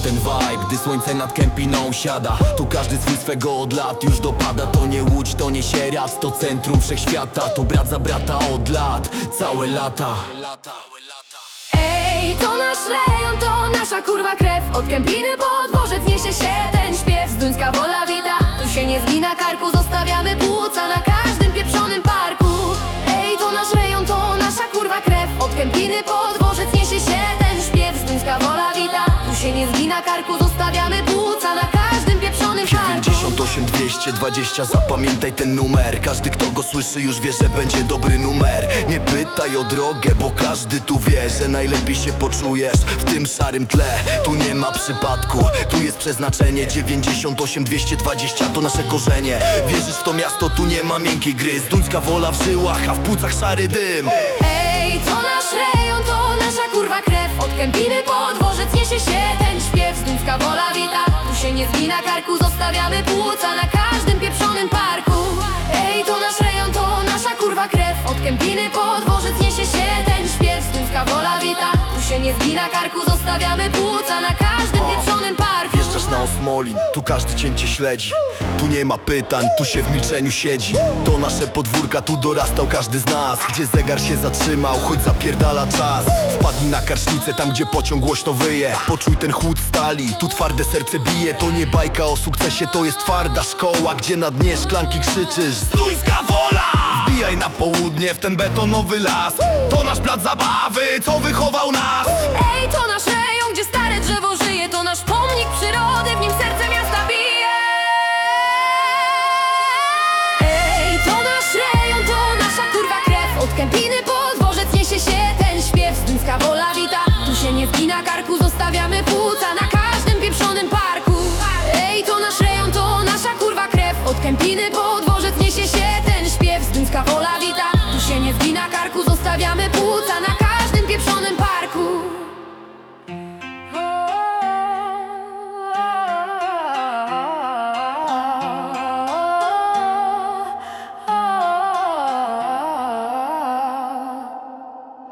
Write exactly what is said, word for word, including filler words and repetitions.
ten vibe, gdy słońce nad Kępiną siada. Tu każdy swój swego od lat już dopada. To nie Łódź, to nie Sieradz, to centrum wszechświata. Tu brat za brata od lat, całe lata. Ej, to nasz rejon, to nasza kurwa krew. Od Kępiny po dworzec niesie się ten śpiew. Zduńska Wola wita, tu się nie zgina karku. Zostawiamy płuca na każdym pieprzonym parku. Ej, to nasz rejon, to nasza kurwa krew. Od Kępiny po dworzec niesie się ten śpiew. Zduńska Wola wita, tu się nie zgina karku. Zostawiamy płuca na każdym pieprzonym parku. dziewięćdziesiąt osiem dwieście dwadzieścia, zapamiętaj ten numer. Każdy kto go słyszy już wie, że będzie dobry numer. Nie pytaj o drogę, bo każdy tu wie, że najlepiej się poczujesz w tym szarym tle. Tu nie ma przypadku, tu jest przeznaczenie. Dziewięćdziesiąt osiem dwieście dwadzieścia to nasze korzenie. Wierzysz w to miasto, tu nie ma miękkiej gry. Zduńska Wola w żyłach, a w płucach szary dym. Ej, to nasz rejon, to nasza kurwa krew. Od Kępiny po dworzec niesie się ten śpiew. Zduńska Wola wita, tu się nie zgina karku. Zostawiamy płuca na każdym pieprzonym parku. Ej, to nasz rejon, to nasza kurwa krew. Od Kępiny po dworzec niesie się ten śpiew. Zduńska Wola wita, tu się nie zgina karku. Zostawiamy płuca na każdym pieprzonym parku. Wjeżdżasz na Osmolin, tu każdy cię cię śledzi. Tu nie ma pytań, tu się w milczeniu siedzi. To nasze podwórka, tu dorastał każdy z nas. Gdzie zegar się zatrzymał, choć zapierdala czas. Wpadnij na Karsznicę, tam gdzie pociąg głośno wyje. Poczuj ten chłód stali, tu twarde serce bije. To nie bajka o sukcesie, to jest twarda szkoła. Gdzie na dnie szklanki krzyczysz: Zduńska Wola! Wbijaj na południe w ten betonowy las. To nasz plac zabawy, co wychował nas. Ej, to nasz rejon, gdzie stare drzewo żyje. To nasz pomnik przyrody, w nim serce miasta bije. Ej, to nasz rejon, to nasza kurwa krew. Od Kępiny po dworzec niesie się ten śpiew. Zduńska Wola